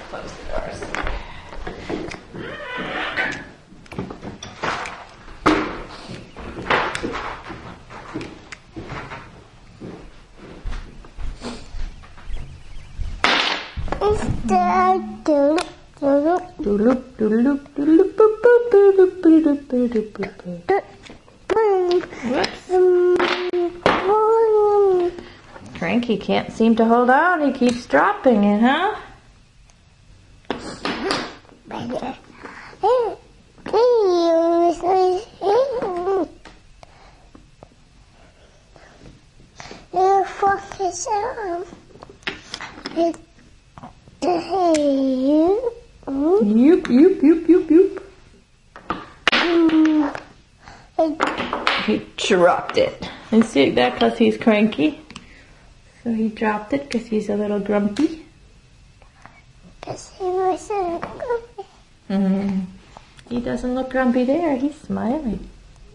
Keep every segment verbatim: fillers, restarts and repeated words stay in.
close the doors. Cranky can't seem to hold on. He keeps dropping it, huh? Yoop, yoop, yoop, yoop, yoop. He dropped it. And see that because he's cranky. So he dropped it because he's a little grumpy. Because he was a grumpy. Mm-hmm. He doesn't look grumpy there. He's smiling.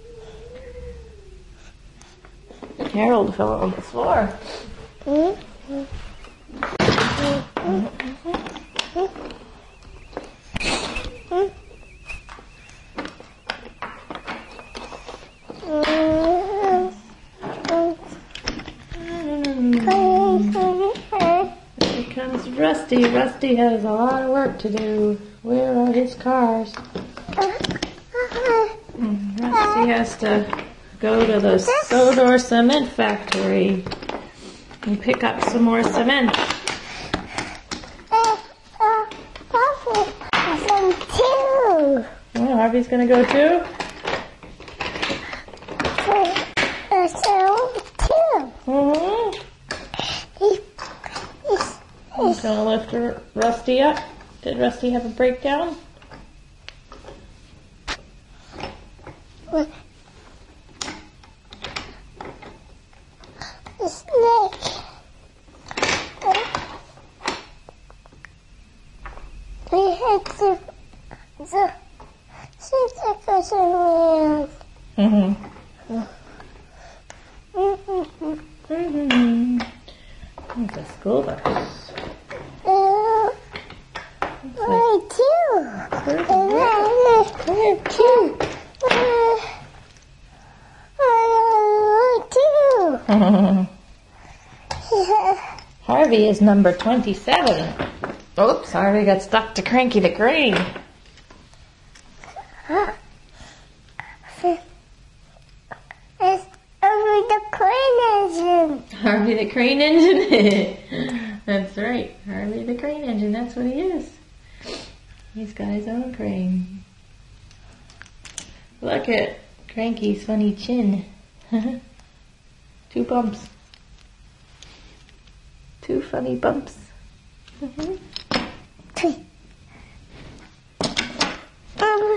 Harold fell on the floor. Mm-hmm. Mm-hmm. Here comes Rusty. Rusty has a lot of work to do. Where are his cars? Mm, Rusty has to go to the Sodor Cement Factory and pick up some more cement. Oh, Harvey's gonna go too? Mm-hmm. He's gonna lift her, Rusty up. Did Rusty have a breakdown? The snake. We had the the circus around. Mm-hmm. Mm-hmm. Mm-hmm. There's a school bus. Uh, where to? Where to? Where to? Harvey is number twenty-seven. Oops, Harvey got stuck to Cranky the Crane. It's Harvey the Crane Engine. Harvey the Crane Engine. That's right. Harvey the Crane Engine. That's what he is. He's got his own crane. Look at Cranky's funny chin. Two bumps. Two funny bumps. Mm-hmm. Um,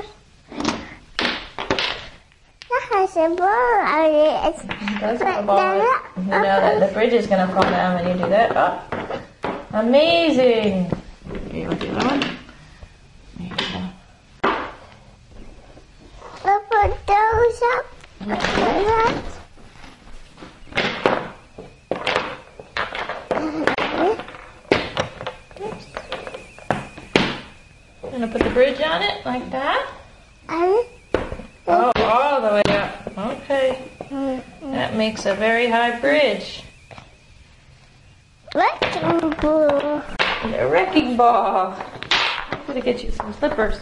that has a ball on it. It does have a ball on it. You know that the bridge is going to fall down when you do that. Oh, amazing. Okay, you want to do that one? There you go. I'll put those up. Okay. Gonna put the bridge on it like that. Oh, all the way up. Okay. That makes a very high bridge. Wrecking ball. A wrecking ball. I'm gonna get you some slippers.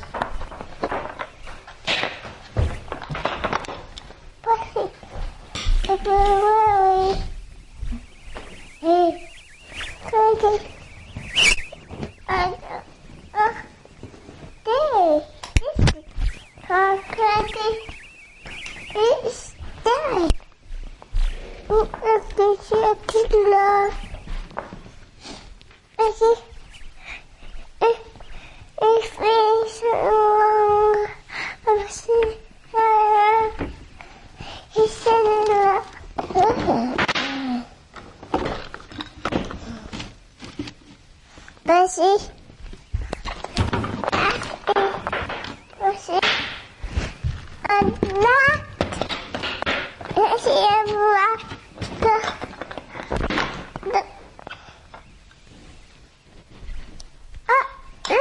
Hey, Cranky. And, uh, there. This is car Cranky. It's there. Look at the killer. I see. It, it feels wrong. I'm seeing her. He said it. Bessie. Bessie. I'm not. Bessie, I'm not. The, the, uh,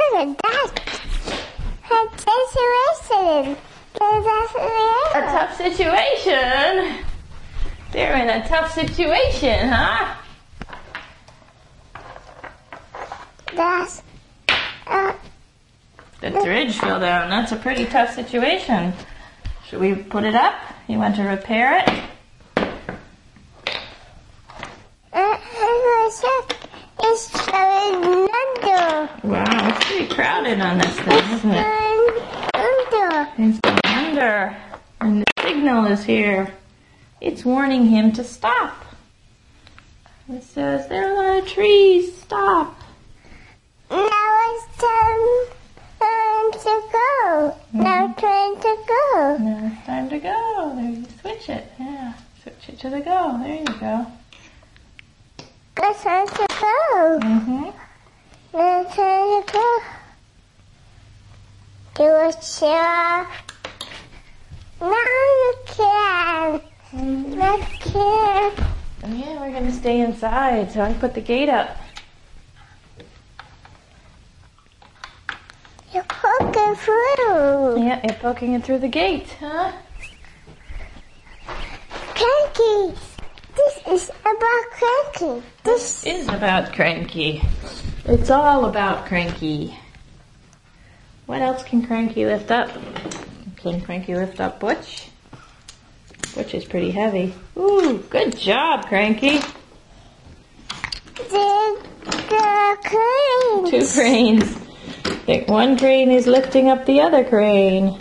a tough situation, huh? That's uh, The bridge fell down. That's a pretty tough situation. Should we put it up? You want to repair it? uh, it's going under. Wow, it's pretty crowded on this thing, isn't it? Under. It's going under. And the signal is here. It's warning him to stop. It says, there are a lot of trees. Stop. Now it's time, time to go. Mm-hmm. Now time to go. Now it's time to go. There you switch it. Yeah, switch it to the go. There you go. It's time to go. Mm-hmm. Now it's time to go. Do a share. Now you can. Now you can. Yeah, we're going to stay inside, so I put the gate up. You're poking through. Yeah, you're poking it through the gate, huh? Cranky. This is about Cranky. This This is about Cranky. It's all about Cranky. What else can Cranky lift up? Can Cranky lift up Butch? Butch is pretty heavy. Ooh, good job, Cranky. the the crane. Two cranes. I think one crane is lifting up the other crane.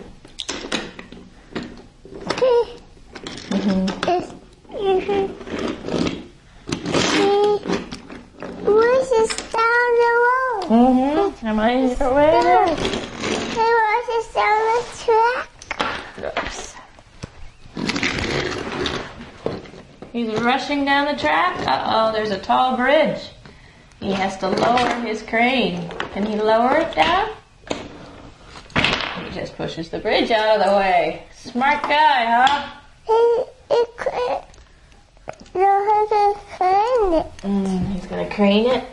Mm-hmm. It's, mm-hmm. Where's this down the road? Mm-hmm. Am I your way there? Hey, where's this down the track? Oops. He's rushing down the track. Uh-oh, there's a tall bridge. He has to lower his crane. Can he lower it down? He just pushes the bridge out of the way. Smart guy, huh? He, he could know how to find it. Mm, he's gonna crane it.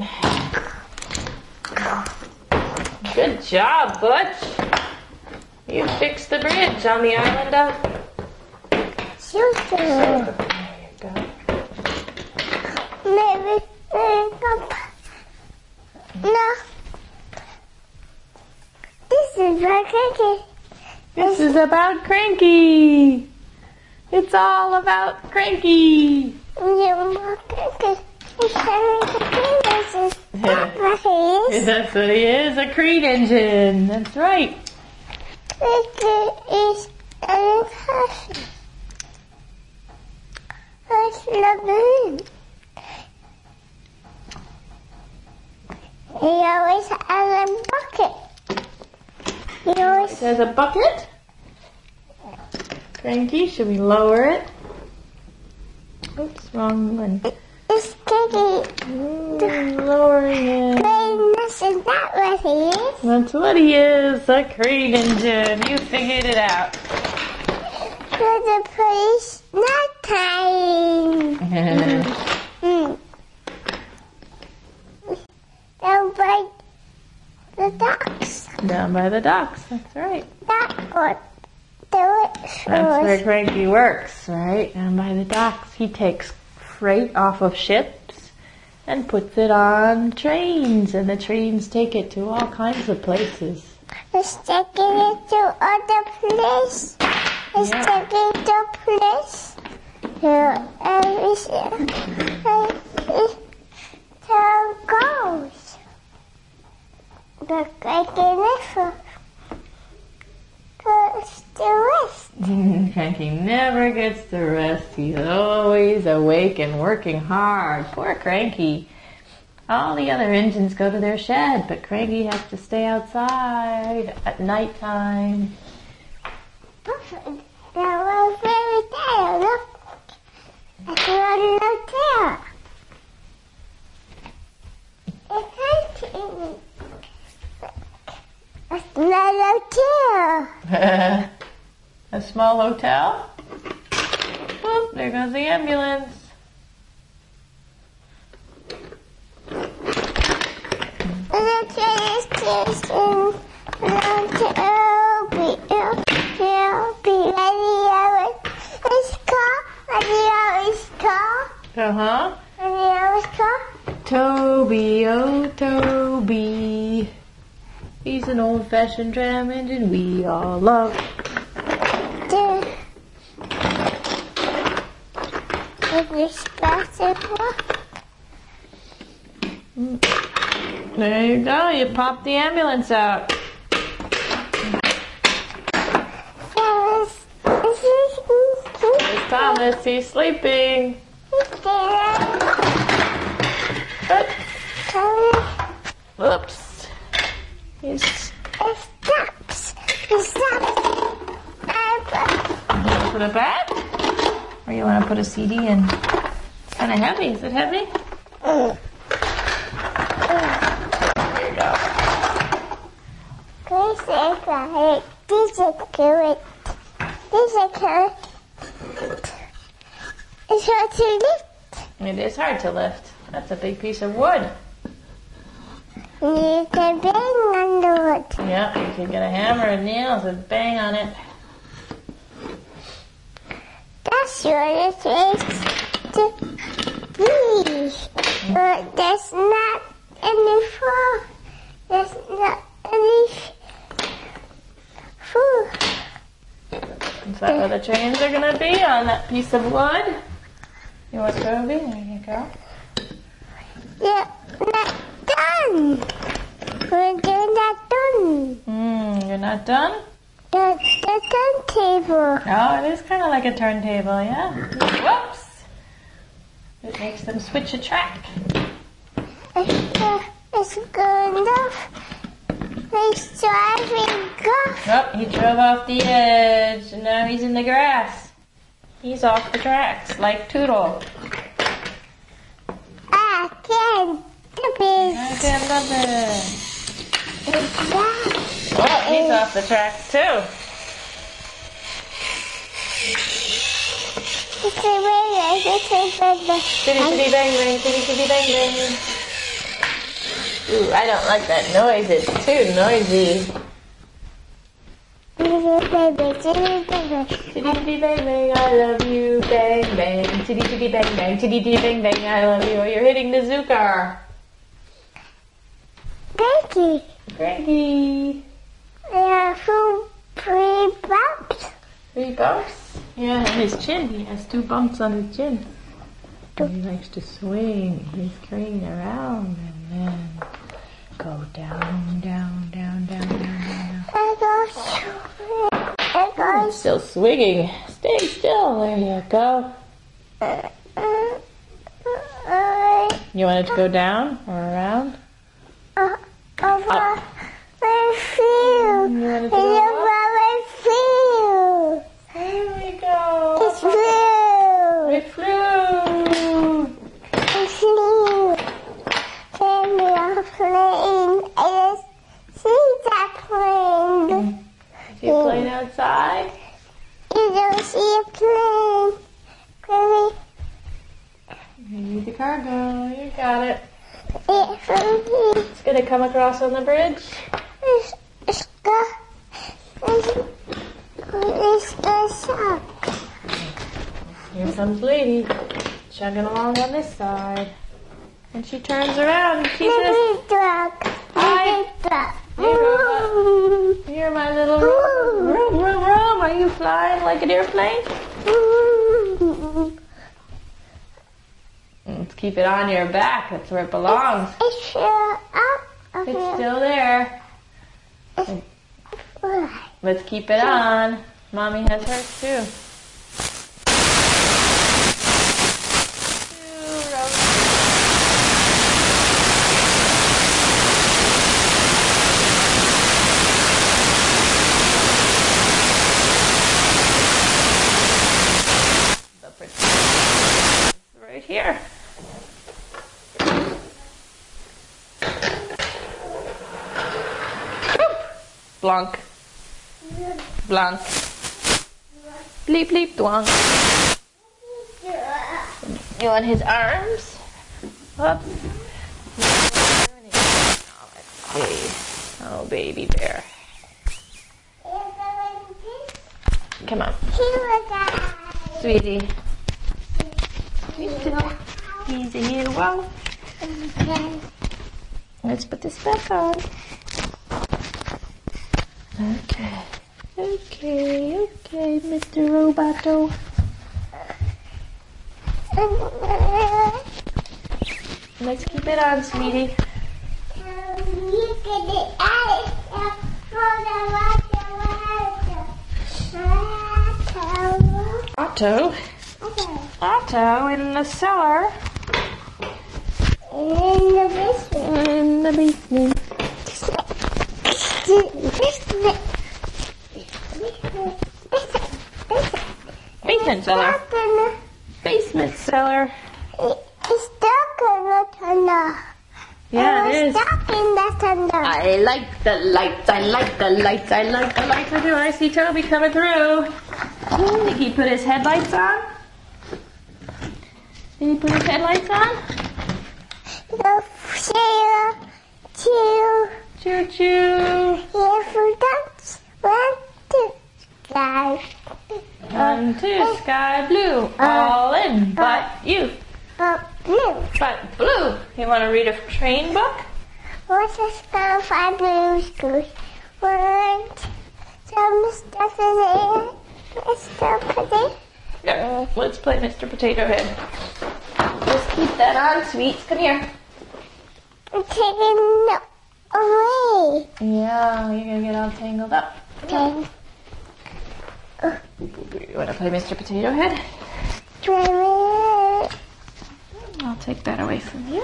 Good job, Butch. You fixed the bridge on the island of... Shoot There you go. Maybe, maybe, no. This is my cookie. This is about Cranky. It's all about Cranky. You're my cookie. It's having the peanuts. That's what he is. That's what he is, a crane engine. That's right. It is an passion. It's lagoon. He always has a bucket. He It always has a bucket. Cranky, should we lower it? Oops, wrong one. is sticky. Mm, lowering it. Goodness, is that what he is? That's what he is, a crane engine. You figured it out. For the police, not time. Mm. Down by the docks. Down by the docks, that's right. That would do it for That's where us. Cranky works, right? Down by the docks. He takes freight off of ships and puts it on trains, and the trains take it to all kinds of places. It's taking it to other place. It's Yeah. taking it to place. Yeah, every town goes. But I can never goes to rest. Cranky never gets to rest. He's always awake and working hard. Poor Cranky. All the other engines go to their shed, but Cranky has to stay outside at nighttime. That was very tired. Look, that's one no tail. It's hunting. That's not no tail. A small hotel. Oh, there goes the ambulance. The train station. No tail. Be be ready. It's called. It's called. Uh-huh. And the other called? Toby, oh Toby. He's an old-fashioned tram engine we all love. The, the expensive one. There you go. You pop the ambulance out. Thomas, is he There's Thomas. He's sleeping. But, whoops. He's... It stops. It stops. You want to put it back? Or you want to put a C D in? It's kind of heavy. Is it heavy? Mm. There you go. Please say that. This is good. This is good. It's hard to lift. It is hard to lift. That's a big piece of wood. You can bang on the wood. Yeah, you can get a hammer and nails and bang on it. That's what it is to be. But there's not any food. There's not any food. Is that where the trains are going to be? On that piece of wood? You want Toby? There you go. Yeah, not done. We're doing that done. Hmm, you're not done? The, the turntable. Oh, it is kind of like a turntable, yeah. Whoops! It makes them switch a track. It's, uh, it's good enough. He's driving off. Oh, he drove off the edge, and now he's in the grass. He's off the tracks, like Toodle. I can't do I it. can't love it. It's that. Oh, he's off the tracks, too. It's a way, it's a way. Chitty chitty bang bang, chitty chitty bang bang. Ooh, I don't like that noise. It's too noisy. Chitty chitty bang bang, I love you, bang bang. Chitty chitty bang bang, chitty chitty bang bang, I love you. Oh, you're hitting the zoo car. Becky, Greggy. there are two three bumps. Three bumps? Yeah, and his chin. He has two bumps on his chin. And he likes to swing his crane around and then go down, down, down, down, down, down, I go swing. I down. go Still swinging. Stay still. There you go. You want it to go down or around? Uh, over my field. You want it to It's go up? over my field. There we go. It's blue. It flew. It's blue. Then we are playing. I just see that plane. Is he playing outside? You don't see a plane. Really? You need the cargo. You got it. It's from here. It's gonna come across on the bridge. It's, it's got, it's, it's got some. Here comes Lady, chugging along on this side. And she turns around and she says, Baby duck. Hi. Baby duck. Hey, robot. You're my little room, room, room, room. Are you flying like an airplane? Let's keep it on your back. That's where it belongs. It's still up. up It's here. still there. Right. Let's keep it on. Mommy has hers too. Right here. Blanc. Blanc. Bleep bleep dwang. You want his arms? Whoops. Oh, baby bear. Come on, Here we go. sweetie. Here we go. He's a hero. Okay. Let's put this back on. Okay. Okay, okay, Mister Roboto. Let's keep it on, sweetie. You get the ice for the water, water. Otto. Okay. Otto in the cellar. In the basement. In the basement. Basement. Basement cellar. Basement cellar. It's dark in the tunnel. Yeah, it It's is. dark in the tunnel. I like the lights. I like the lights. I like the lights. I do. I see Toby coming through. Did he put his headlights on? Did he put his headlights on? The chair, two, Choo choo. here for dance, one, two, sky. One, two, sky blue. All in, but you. But blue. But blue. You want to read a train book? What's the spell for blue schools? One, some stuff in there. Mister Pudding. Yeah. Let's play Mister Potato Head. Just keep that on, sweets. Come here. I'm taking it away. Yeah, you're gonna get all tangled up. Okay. You want to play Mister Potato Head? Try it. I'll take that away from you.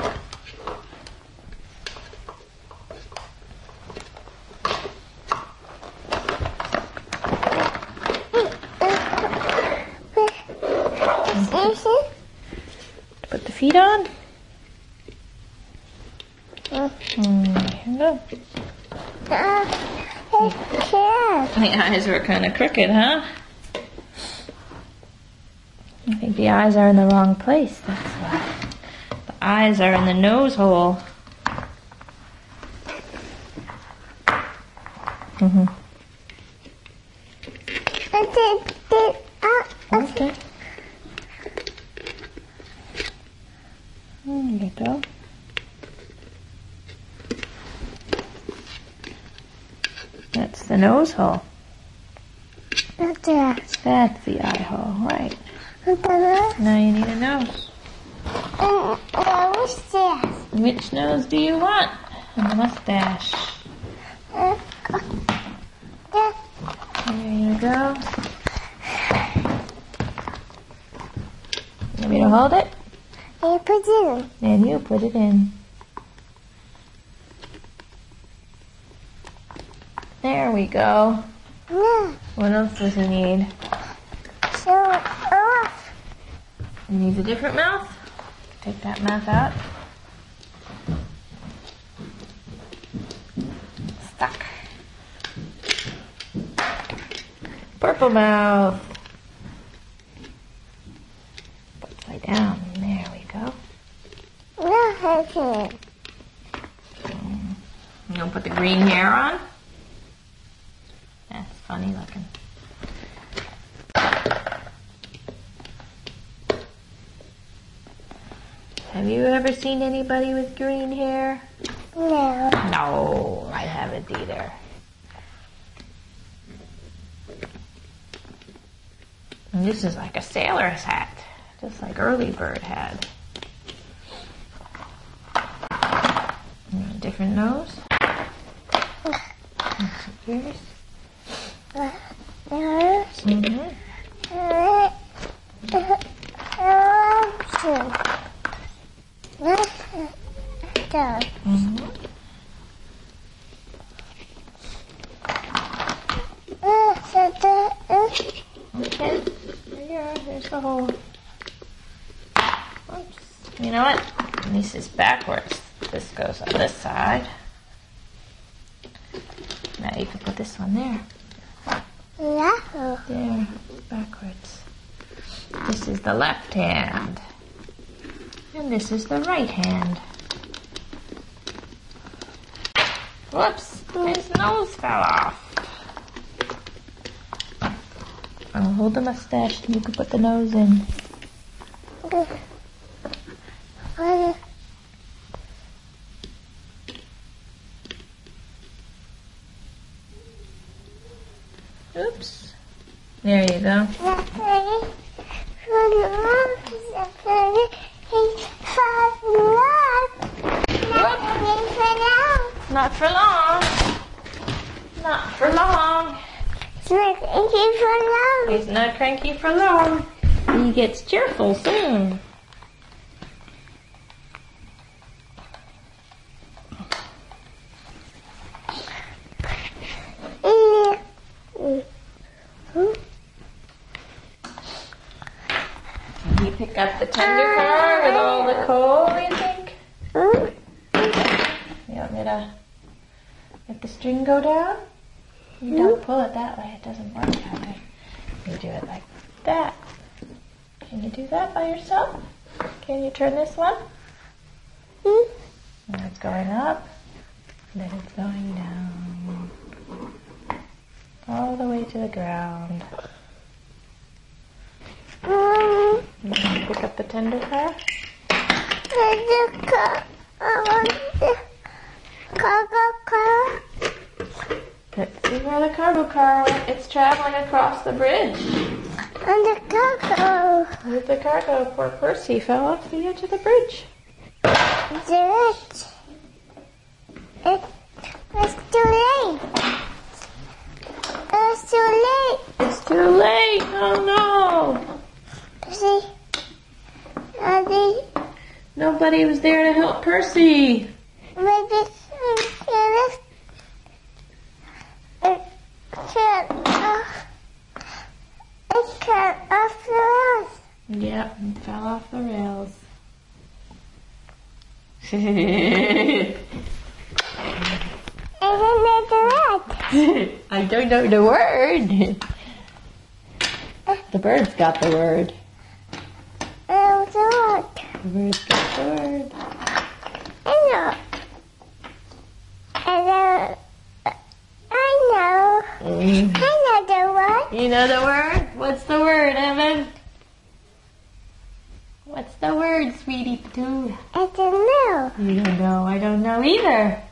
Put the feet on. Mm, here we go. Uh, hey, cat. The eyes were kind of crooked, huh? I think the eyes are in the wrong place. That's why. The eyes are in the nose hole. Mm-hmm. I did, did, uh, Okay. There you go. That's the nose hole. That's that. That's the eye hole, right. That's that. Now you need a nose. And, uh, what's that? Which nose do you want? And a mustache. Uh, yeah. There you go. You want me to hold it? You put it in. And you put it in. There we go. No. What else does he need? So, off. He needs a different mouth. Take that mouth out. Stuck. Purple mouth. Upside down. There we go. No, I can't. You gonna put the green hair on? That's funny looking. Have you ever seen anybody with green hair? No. No, I haven't either. And this is like a sailor's hat, just like Early Bird had. And a different nose. Ears. No. Mm-hmm. Uh, uh, option. Uh, down. Mm-hmm. Uh, so the, uh, Okay. There you are. There's the hole. Oops. You know what? This is backwards. This goes on this side. Now you can put this one there. Yahoo. There. Backwards. This is the left hand. And this is the right hand. Whoops. His nose fell off. I'll hold the mustache and you can put the nose in. Oops. There you go. Not ready for love. Not ready for love. Not ready for love. Not for long. Not for long. It's not ready for love. He's not cranky for long. He gets cheerful soon. Can you pick up the tender car with all the coal, you think? You want me to let the string go down? You don't pull it that way, it doesn't work that way. You do it like that. Can you do that by yourself? Can you turn this one? And it's going up, then it's going down. All the way to the ground. Um, And then you pick up the tender car. the car. I want the cargo car. Let's see where the cargo car went. It's traveling across the bridge. And the cargo. With the cargo, poor Percy fell off the edge of the bridge. Do it. It was too late. It was too late. It's too late. Oh no. See, Daddy, Nobody was there to help Percy. maybe it it can't off. It can't off the rails. Yep, and fell off the rails. I don't know the word. I don't know the word. The bird's got the word. I don't know the word. The bird's got the word. I know. I know. I know. Mm. I know the word. You know the word? What's the word, Evan? What's the word, sweetie patoo? I don't know. You don't know. I don't know either.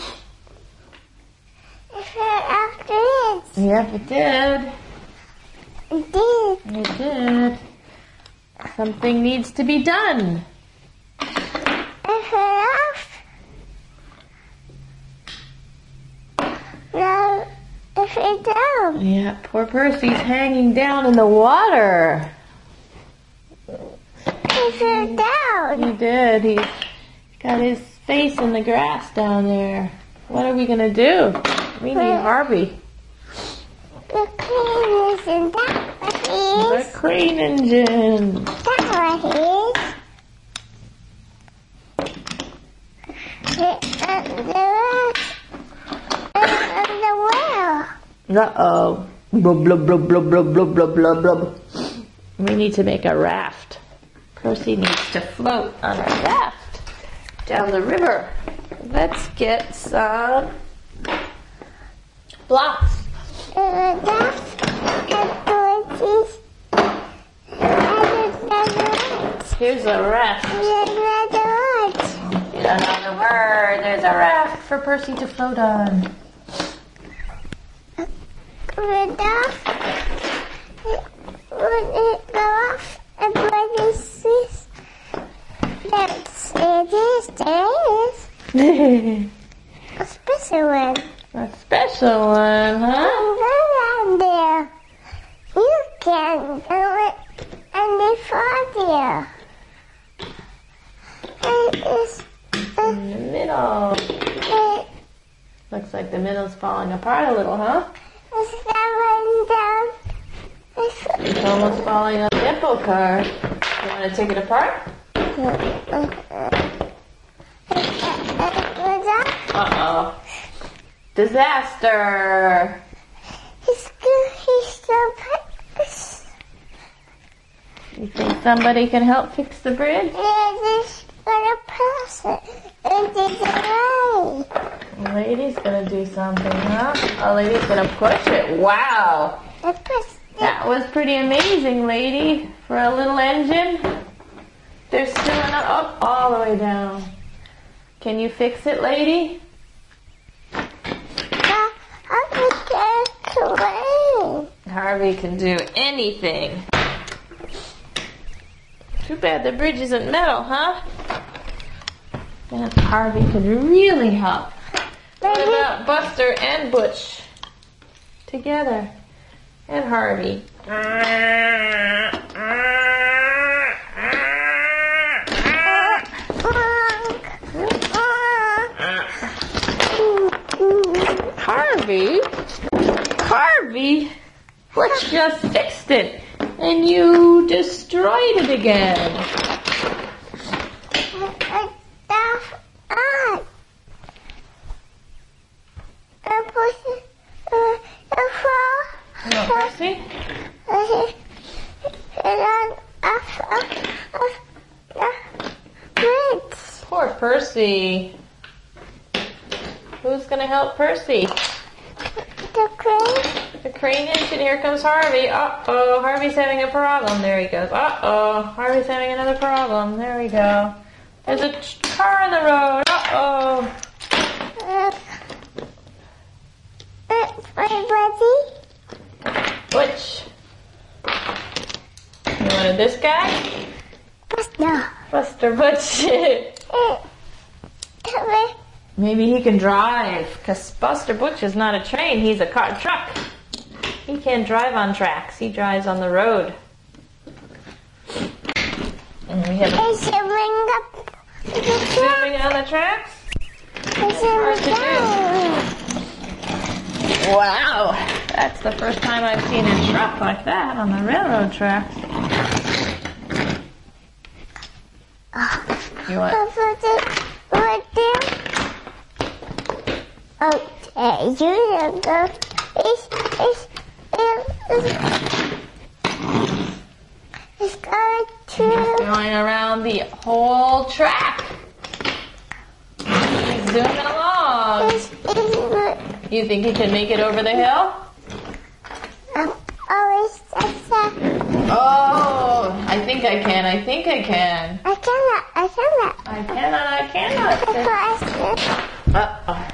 It fell off the rails. Yep, it did. It did. It did. Something needs to be done. It fell off. Now it fell down. Yeah, poor Percy's hanging down in the water. It fell down. He did. He's got his face in the grass down there. What are we gonna do? We need Harvey. The crane is in that The one is. crane engine. That one is. The, uh, the rest. And the whale. Uh-oh. Blub, blub, blub, blub, blub, blub, blub, blub, blub. We need to make a raft. Percy needs to float on a raft down the river. Let's get some blocks. And the dust. And the cheese. And the words. Here's a raft. And the words. You don't know the word. There's a raft for Percy to float on. The dust. When it go off. And what is this? Yes, it is. There is. A special one. A special one, huh? And go down there. You can do it and they fall there. And it's, uh, In the middle. it, Looks like the middle's falling apart a little, huh? it's going down. It's, It's almost falling on the depot car. You want to take it apart? uh, uh, uh, uh, uh, Uh-oh. Disaster. he's good. He's so practice. You think somebody can help fix the bridge? Yeah, this gonna pass it. And it's away. A lady's gonna do something, huh? A lady's gonna push it. Wow. I push it. That was pretty amazing, lady. For a little engine. There's still another, oh, all the way down. Can you fix it, lady? I, I put it away. Harvey can do anything. Too bad the bridge isn't metal, huh? And Harvey could really help. What about Buster and Butch together? And Harvey. Harvey? Harvey? Butch just fixed it. And you destroyed it again. No, Percy? Poor Percy. Who's gonna help Percy? The crane. The crane engine. Here comes Harvey. Uh-oh, Harvey's having a problem. There he goes. Uh-oh, Harvey's having another problem. There we go. There's a car on the road. Uh-oh. Butch. You wanted this guy? No. Buster Butch. Maybe he can drive, because Buster Butch is not a train, he's a car truck. He can't drive on tracks, he drives on the road. And we have a zooming up. zooming on the tracks? It's hard to do. Wow, that's the first time I've seen a truck like that on the railroad tracks. You want? Okay, you go. It's, it's, it's, it's going to... He's going around the whole track. He's zooming along. It's, it's, You think he can make it over the hill? um, oh, it's, it's, uh, Oh, I think I can, I think I can. I cannot, I cannot. I cannot, I cannot. Uh-oh.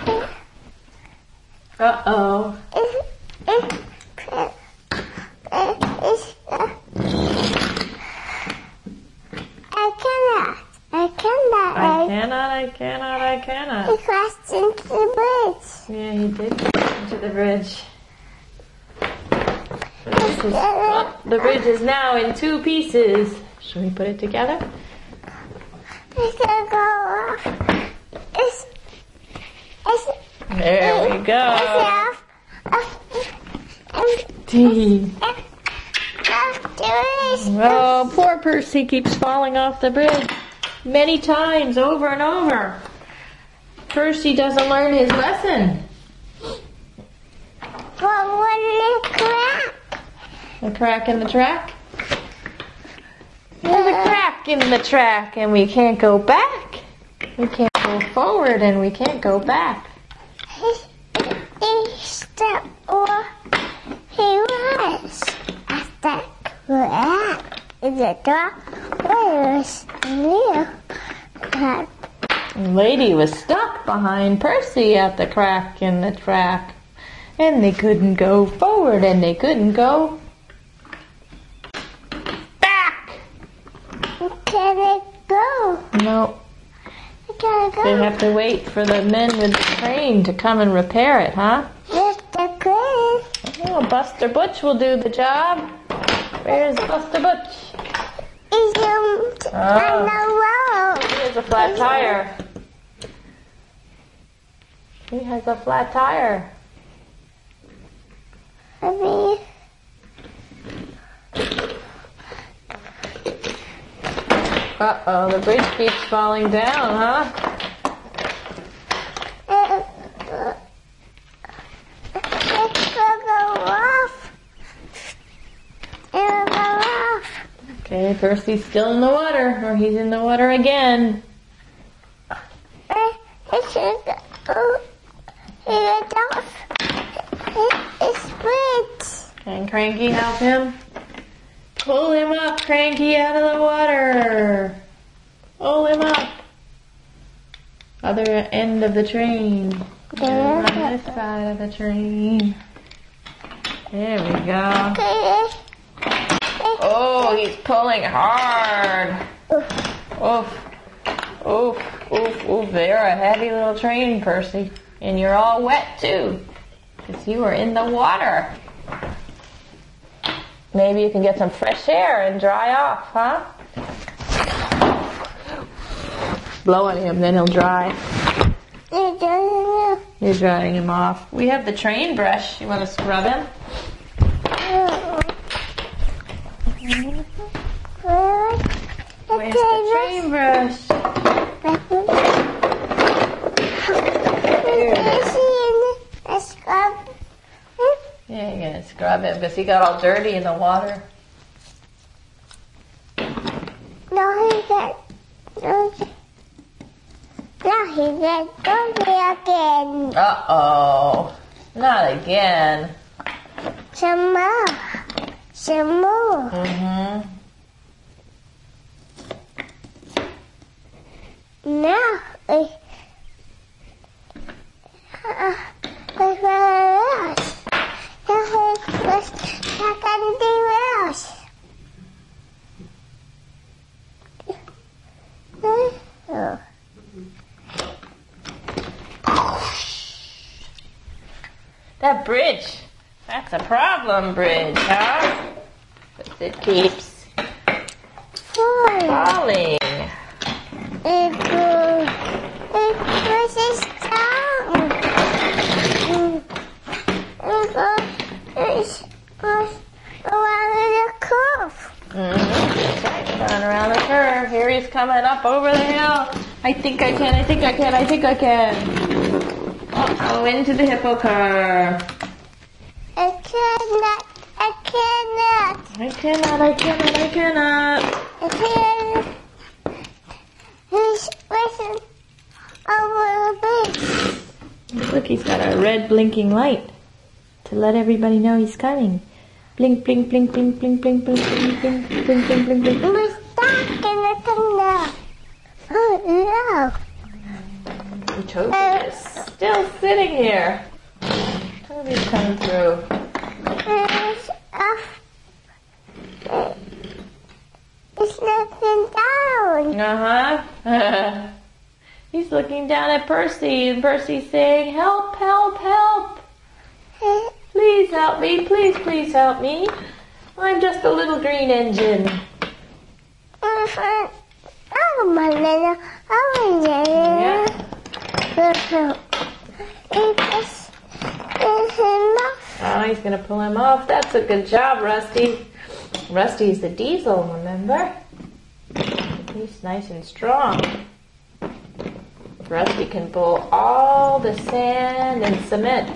Uh-oh. It's, it's, it's, uh, I cannot, I cannot. I cannot, I cannot, I cannot. He crashed into the bridge. Yeah, he did get into the bridge. This is, oh, the bridge is now in two pieces. Should we put it together? It's gonna go off. It's, it's, There we it's go. off, off, Dee. off, off the bridge. Oh, poor Percy keeps falling off the bridge many times, over and over. Percy doesn't learn his lesson. But when it crack, A crack in the track? There's a crack in the track and we can't go back. We can't go forward and we can't go back. he, he stepped or he was at that crack in the door. Where was Leo? That The lady was stuck behind Percy at the crack in the track. And they couldn't go forward and they couldn't go back. can it go? No, Can it go? they have to wait for the men with the crane to come and repair it, huh? With the crane. Oh, Buster Butch will do the job. Where's Buster Butch? He jumped on the road. He has a flat tire. He has a flat tire. I mean, Uh-oh, the bridge keeps falling down, huh? it, uh, it's gonna go off. It'll go off. Okay, Percy's still in the water, or he's in the water again. It, it should go. It goes off. It, it splits. Can Cranky help him? Pull him up, Cranky, out of the water. Pull him up. Other end of the train. There. On this side of the train. There we go. Okay. Oh, he's pulling hard. Oof. Oof, oof, oof. They're a heavy little train, Percy. And you're all wet too. Because you were in the water. Maybe you can get some fresh air and dry off, huh? Blow on him, then he'll dry. You're drying him off. We have the train brush. You want to scrub him? Where's the train brush? Yeah, you're going to scrub him because he got all dirty in the water. No, he got dirty. No, he got dirty again. Uh-oh. Not again. Some more. Some more. Mm-hmm. Now, we... Uh, we were lost. Now he was second lost. Oh. That bridge. That's a problem bridge, huh? Because it keeps falling. It goes, it was a stone. It goes, it goes around the curve. Mm-hmm. That's right. Going around the curve. Here he's coming up over the hill. I think I can, I think I can, I think I can. Uh-oh, into the hippo car. I cannot, I cannot. I cannot, I cannot, I cannot. I cannot. He's racing over the bridge. Look, he's got a red blinking light to let everybody know he's coming. Blink, blink, blink, blink, blink, blink, blink, blink, blink, blink, blink, blink, blink. We're stuck in the tunnel. Oh no. Toby is still sitting here. Toby's coming through. It's off. It's looking down. Uh-huh. He's looking down at Percy, and Percy's saying, help, help, help. Please help me, please, please help me. I'm just a little green engine. Oh, my little, oh, yeah. Oh, he's going to pull him off. That's a good job, Rusty. Rusty's the diesel, remember? He's nice and strong. Rusty can pull all the sand and cement.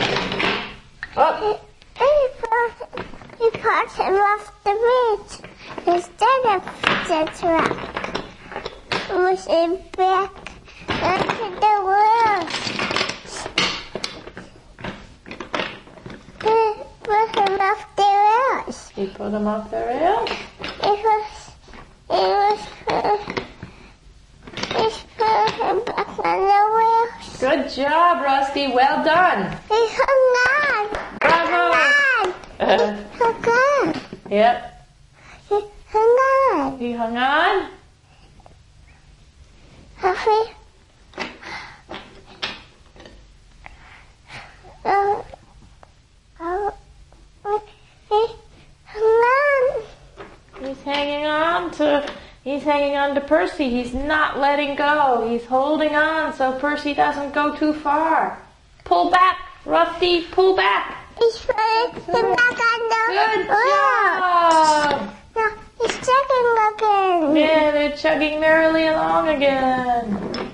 Oh! He put him off the bridge instead of the truck. Pushing back into the world. He put him off the rails. He put him off the rails? It was, it was, uh, it put him back on the rails. Good job, Rusty. Well done. He hung on. Bravo. Hung on. Uh, He hung on. yep. He hung on. He hung on. Happy. Oh, oh, he hung on. He's hanging on to, he's hanging on to Percy. He's not letting go. He's holding on so Percy doesn't go too far. Pull back, Rusty, pull back. He's putting him back on the Good rails. job. No, he's checking again. Yeah, they're chugging merrily along again.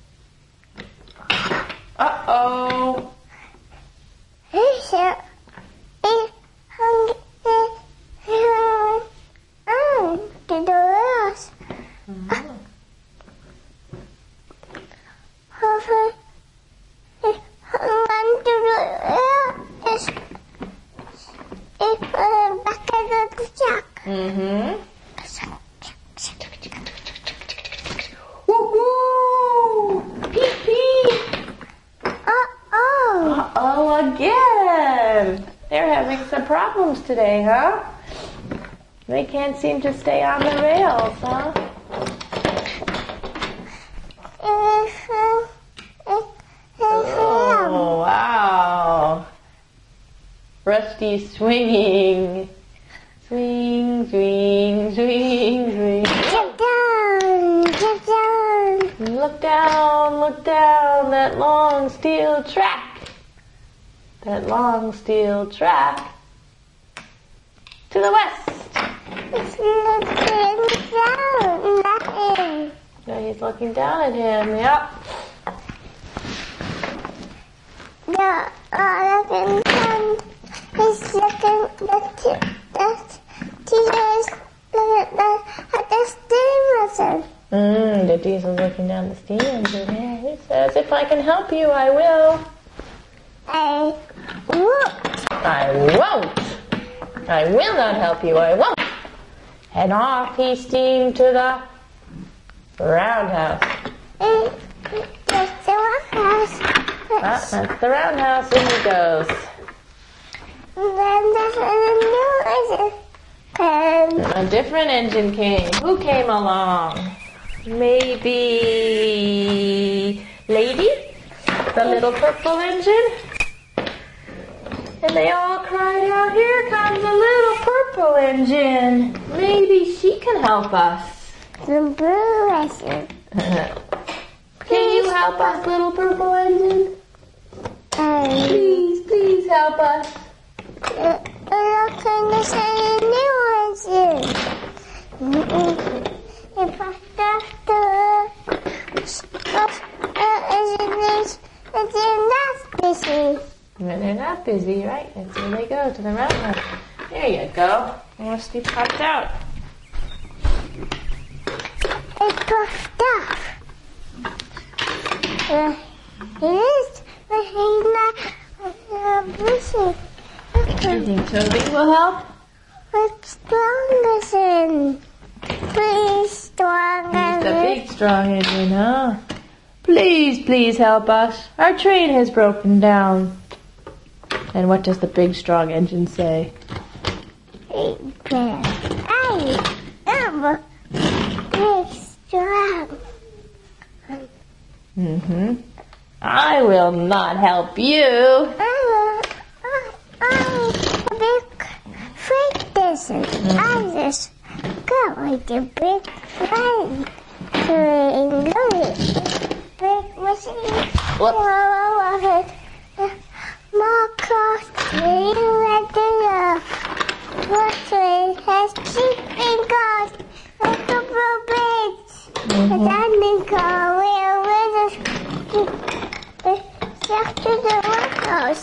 Uh-oh. He's uh, he hung, he, he hung on to the rails. Mm-hmm. Happy. He hung on to the rails. He put him back into the truck. Mm-hmm. Woo-hoo! Peep, peep! Oh, some problems today, huh? They can't seem to stay on the rails, huh? Oh, wow. Rusty's swinging. Swing, swing, swing, swing. Get down, get down. Look down, look down, that long steel track. That long steel track. To the west. It's looking down at him. No, he's looking down at him, yep. No, oh, looking down. He's looking at the teachers. Look at the steam engine. Mmm, the diesel's looking down the steam engine. Yeah, he says, if I can help you, I will. I won't. I won't. I will not help you, I won't. And off he steamed to the roundhouse. That's the roundhouse. Ah, that's the roundhouse, in he goes. Then there's a new engine. And A different engine came. Who came along? Maybe Lady? The little purple engine? And they all cried out, here comes a little purple engine. Maybe she can help us. the blue engine. Can you help us, little purple engine? And Please, please help us. uh, look and there's a new engine. If I start to stop the engine is not busy. When they're not busy, right? That's where they go, to the roundhouse. There you go. Rusty popped out. It's puffed up. Uh, it is, but he's not uh, busy. You think Toby will help? What's strong engine? Please, strong He's the engine. big strong engine, huh? Please, please help us. Our train has broken down. And what does the big strong engine say? Big bear. I am big strong. Mm-hmm. I will not help you. I'm I'm a big freak desert. I just go with the big plane. Train going. Big machine. Whoops. More cars, what train has sleeping cars, a couple beds, a dining car where with stuck to the workhouse.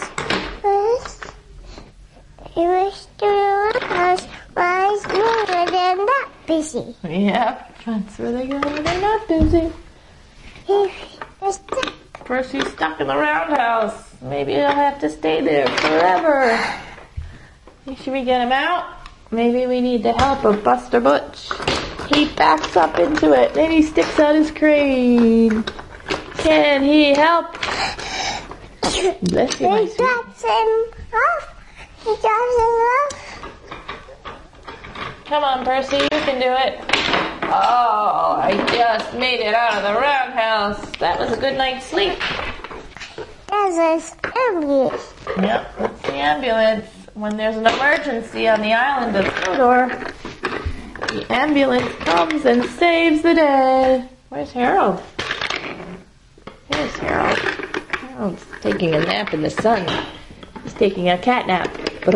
It was to the workhouse, why is moving and not busy? Yep, that's where they go when they're not busy. He was stuck. First he's stuck in the roundhouse. Maybe he'll have to stay there forever. Should we get him out? Maybe we need the help of Buster Butch. He backs up into it, then he sticks out his crane. Can he help? Bless you, my He sweet. drops him off. He drops him off. Come on, Percy, you can do it. Oh, I just made it out of the roundhouse. That was a good night's sleep. There's an ambulance. Yep, that's the ambulance. When there's an emergency on the island of Sodor, the ambulance comes and saves the day. Where's Harold? Here's Harold. Harold's taking a nap in the sun. He's taking a cat nap.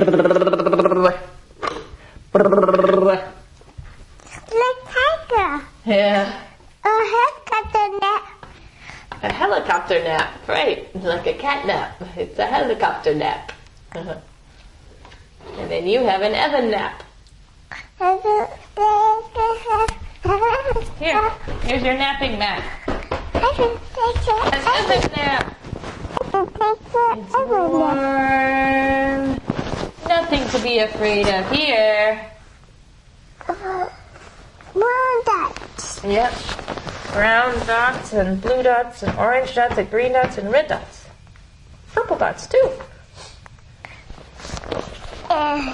Like tiger. Yeah, A helicopter nap. a helicopter nap, right? It's like a cat nap. It's a helicopter nap. And then you have an Evan nap. Here, here's your napping mat. An Evan nap. It's warm. Nothing to be afraid of here. More dots. Yep. Brown dots and blue dots and orange dots and green dots and red dots. Purple dots too. And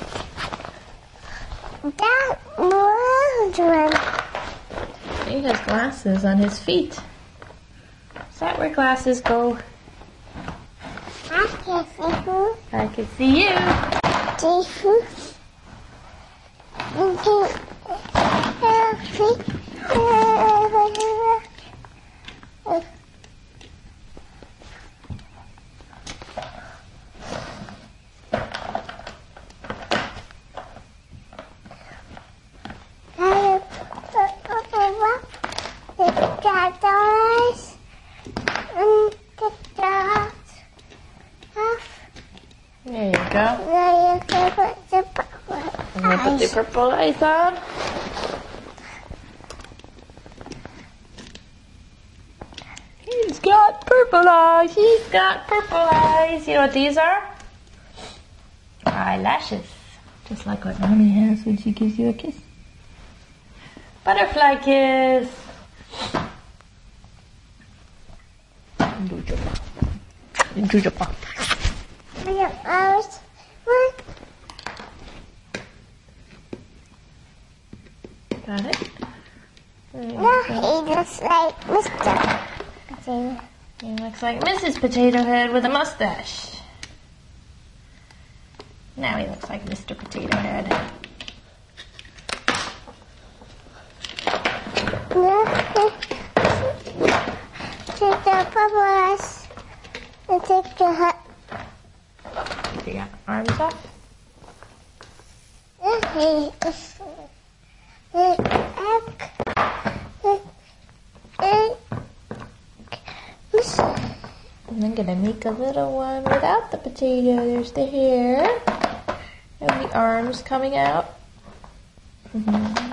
that blonde one. He has glasses on his feet. Is that where glasses go? I can see who. I can see you. See who. Okay. There you go. Now you can put the purple I'm going to put the purple eyes on. He's got purple eyes. He's got purple eyes. You know what these are? Eyelashes. Just like what Mommy has when she gives you a kiss. Butterfly kiss. Jujapa. Got it? No, he looks like Mister Potato. He looks like Missus Potato Head with a mustache. Now he looks like Mister Potato Head. No, take the purple eyes and take your hat. You got arms off? Okay. And I'm gonna make a little one without the potato. There's the hair and the arms coming out. Mm-hmm.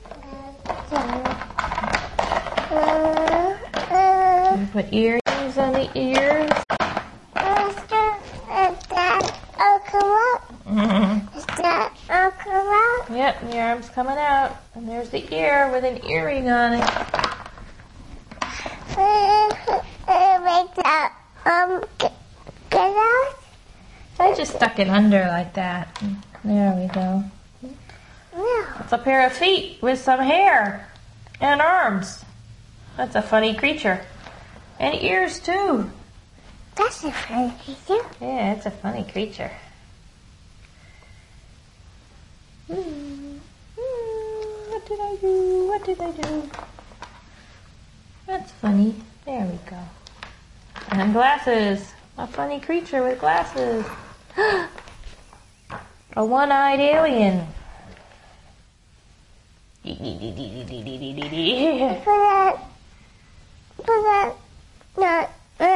You put earrings on the ears. Yep, the arm's coming out. And there's the ear with an earring on it. Make that um get, get out. I just stuck it under like that. There we go. No. It's a pair of feet with some hair and arms. That's a funny creature. And ears too. That's a funny creature. Yeah, it's a funny creature. Hmm. Hmm. What did I do? What did I do? That's funny. There we go. And glasses. A funny creature with glasses. A one-eyed alien. Put that. Put that. Not.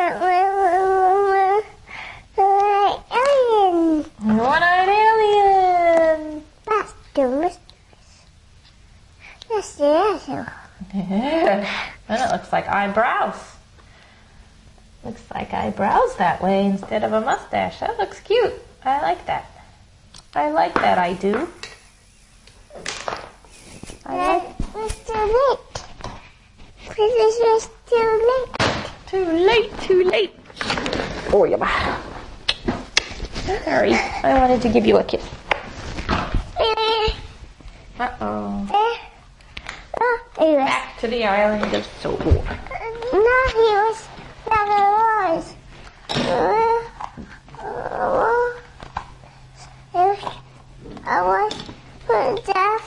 Alien. One-eyed alien. That's the mystery. That's the answer. Yeah. And it looks like eyebrows. Looks like eyebrows that way instead of a mustache. That looks cute. I like that. I like that, I do. I like It's too late. This was too late. Too late, too late. Oh, yeah. Sorry. I wanted to give you a kiss. Uh-oh. Back to the island of Soul. No, he was not alive. I was put down.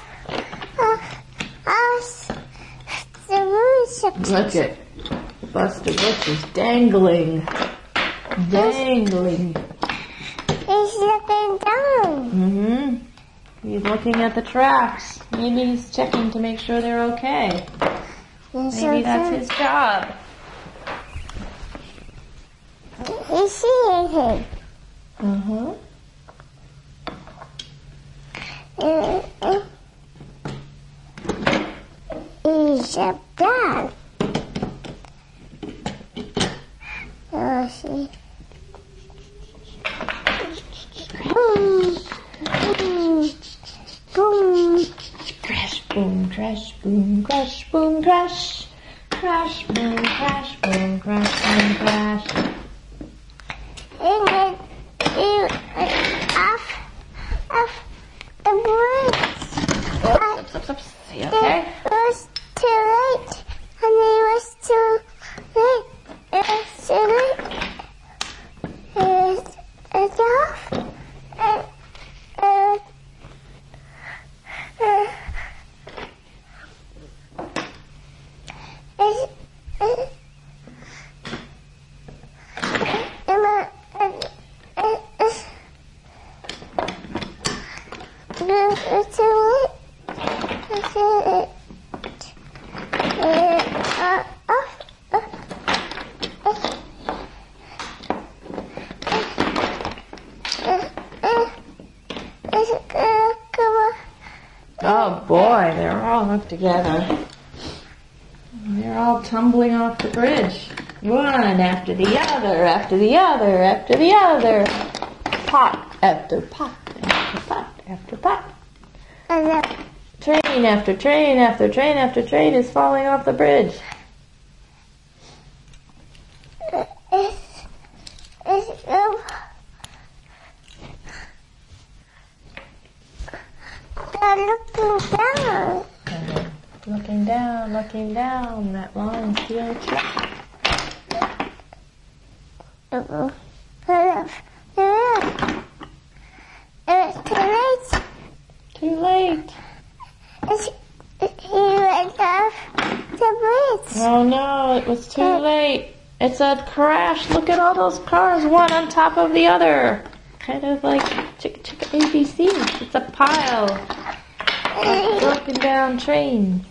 I was the moon. Look at Buster Bush is dangling. Dangling. He's looking down. Mm-hmm. He's looking at the tracks. Maybe he's checking to make sure they're okay. Maybe that's his job. He's seeing him. Uh-huh. Uh, he's a dog. Oh, see. Boom. Boom. Boom. Crash, boom, crash, boom, crash, boom, crash. Crash, boom, crash, boom, crash, boom, crash. And then you off. Oh boy, they're all hooked together. They're all tumbling off the bridge. One after the other, after the other, after the other. Pot after pot, after pot, after pot. Train after train after train after train is falling off the bridge. It's, it's, um, they're looking down. Uh, looking down, looking down that long steel track. Uh-oh. It's too late. Too late. It's, he went off the bridge. Oh no, it was too late. It's a crash. Look at all those cars, one on top of the other. Kind of like Chicka Chicka A B C. It's a pile of broken down trains.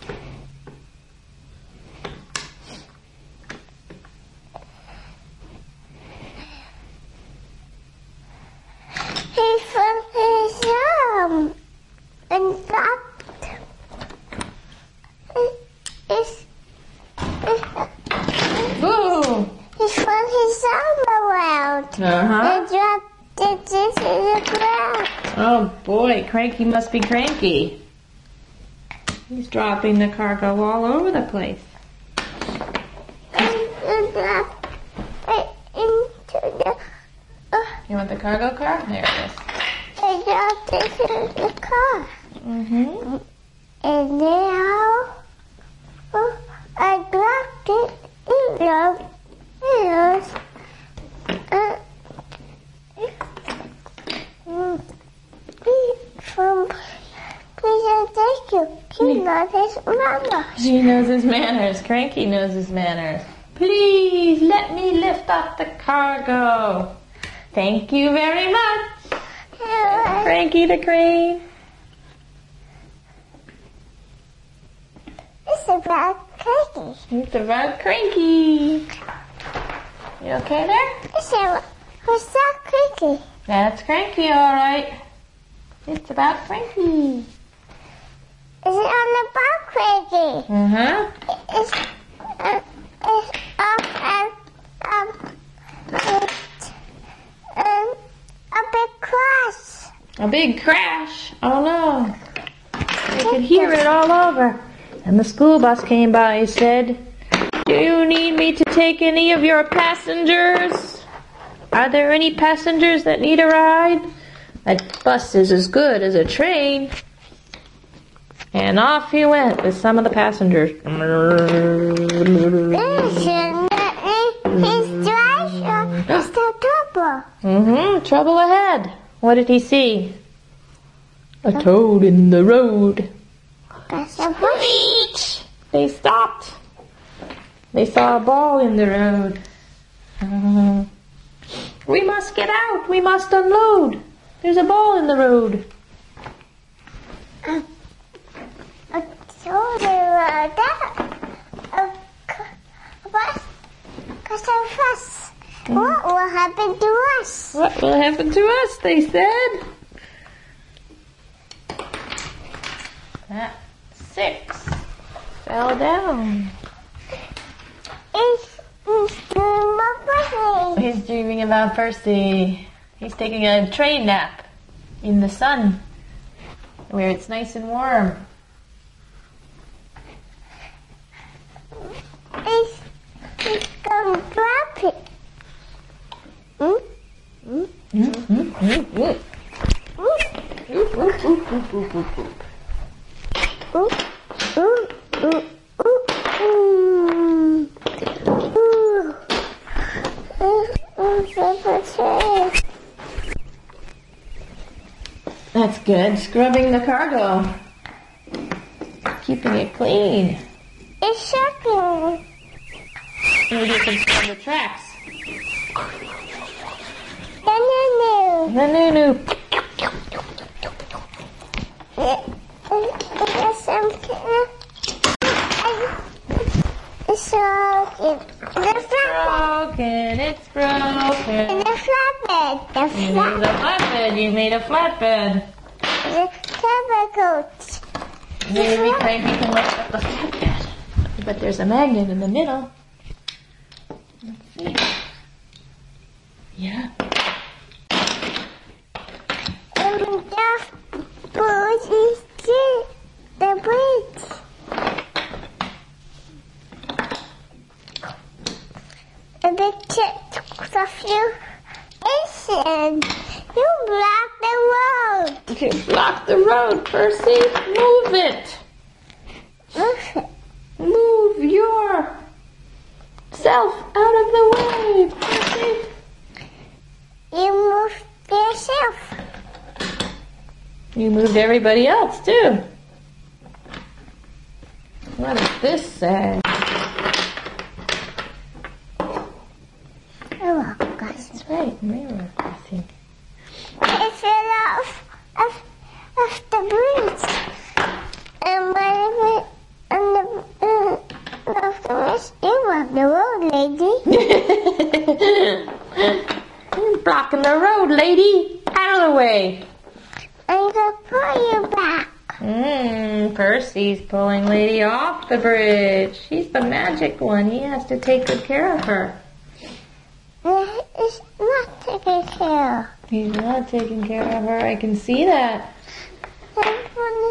He found his arm and dropped. It's, Ooh! he found his arm around Uh-huh. and dropped it into the ground. Oh boy, Cranky must be cranky. He's dropping the cargo all over the place. And, and dropped it into the. Uh, You want the cargo car? There it is. I dropped it into the car. Mm-hmm. And now uh, I dropped it. It goes. It goes. Uh, mm, from please and thank you. He knows his mama. He knows his manners. Cranky knows his manners. Please let me lift up the cargo. Thank you very much, Cranky the Crane. It's about cookies. It's about Cranky. You okay there? It's a what's that cookie? That's Cranky, all right. It's about Cranky. Is it on the box cookie? Uh-huh. It's uh, it's off and um it's um a big crash. A big crash. Oh no. I could hear it all over. And the school bus came by and said, "Do you need me to take any of your passengers? Are there any passengers that need a ride? A bus is as good as a train." And off he went with some of the passengers. His driver is the trouble. Mm-hmm. Trouble ahead. What did he see? A toad in the road. That's a bush. Screech! They stopped. They saw a ball in the road. Uh, we must get out. We must unload. There's a ball in the road. Um, I told you about that. A bus. Cause of us. What will happen to us? What will happen to us? They said. That six fell down. It's, it's my He's dreaming about Percy. He's taking a train nap in the sun where it's nice and warm. It's, it's gonna drop it. Hmm? Hmm? Mm, mm, mm, mm. Oop, oop, oop, oop, oop, oop, oop. Ooh, ooh, ooh, ooh, ooh. Ooh. Ooh, ooh, That's good. Scrubbing the cargo. Keeping it clean. it's shocking. Maybe you can scrub the tracks. No, no, no. The noo-noo. It's something. It's broken. The flatbed. Broken. It's broken. The flatbed. The You made a flatbed. flatbed. You made a flatbed. The flatbed coach. Maybe maybe you can lift up the flatbed. But there's a magnet in the middle. Let's see. Yeah. And the boat is the bridge. And the chick of you listen. You block the road. You block the road, Percy. Move it. Move it. Move yourself out of the way, Percy. You move yourself. You moved everybody else, too. What does this say? Oh, gosh. That's right, mirror crossing. It fell off of, of the bridge. And whatever on the uh, of the bridge, you walk the road, lady. You're blocking the road, lady. Out of the way. I'm gonna pull you back. Mmm, Percy's pulling Lady off the bridge. She's the magic one. He has to take good care of her. It's not taken care of. He's not taking care of her. I can see that. I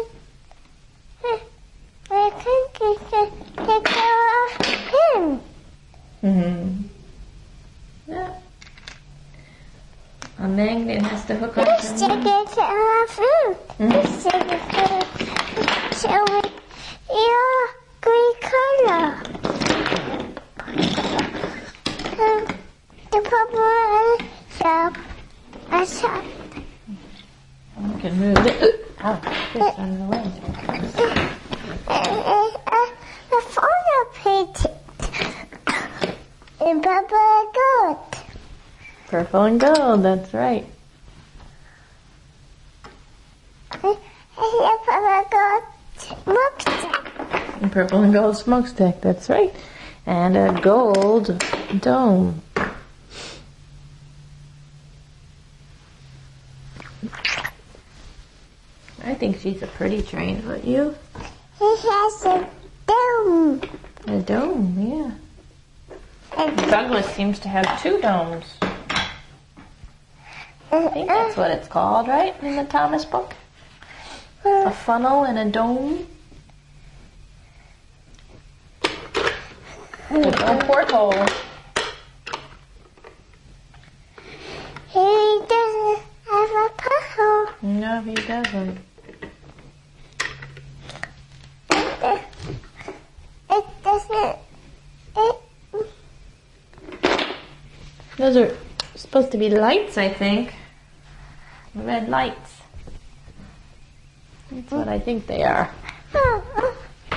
think you can take care of him. Mm-hmm. Yeah. A magnet has to hook up He's to taking care of him. He's taking care of him. Show me your green color. Um, the purple shop. I shop. You can move it. Oh, this out of the way. A photo painting. In purple and gold. Purple and gold, that's right. And a purple and gold smokestack. And purple and gold smokestack, that's right. And a gold dome. I think she's a pretty train, but you? He has a dome. A dome, yeah. And Douglas seems to have two domes. I think that's what it's called, right? In the Thomas book? A funnel and a dome. A porthole. he doesn't have a puzzle. No, he doesn't. It doesn't. It, Those are supposed to be lights, I think. Red lights. That's what I think they are. oh, oh.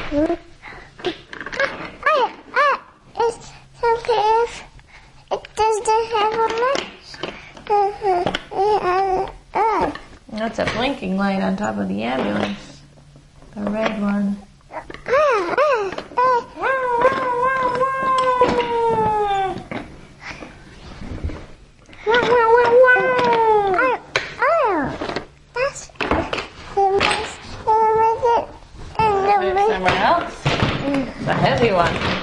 Ah, ah, it's something if it doesn't have a light. Uh, uh, That's a blinking light on top of the ambulance. The red one. ah, ah, ah. There's someone else. It's a heavy one.